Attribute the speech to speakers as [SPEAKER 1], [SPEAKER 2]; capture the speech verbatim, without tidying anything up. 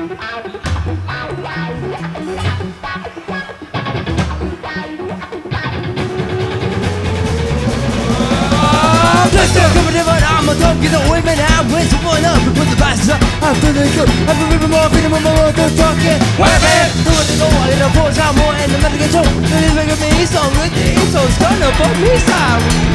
[SPEAKER 1] I'm a dog, get away, man. I went to one up and put the passes up. I'm feeling good. I'm feeling more, feeling more, more, more, talking. Where, man? Do what they go, I let the force out more, and the medical joke. They're making me so good, so it's gonna put me sour.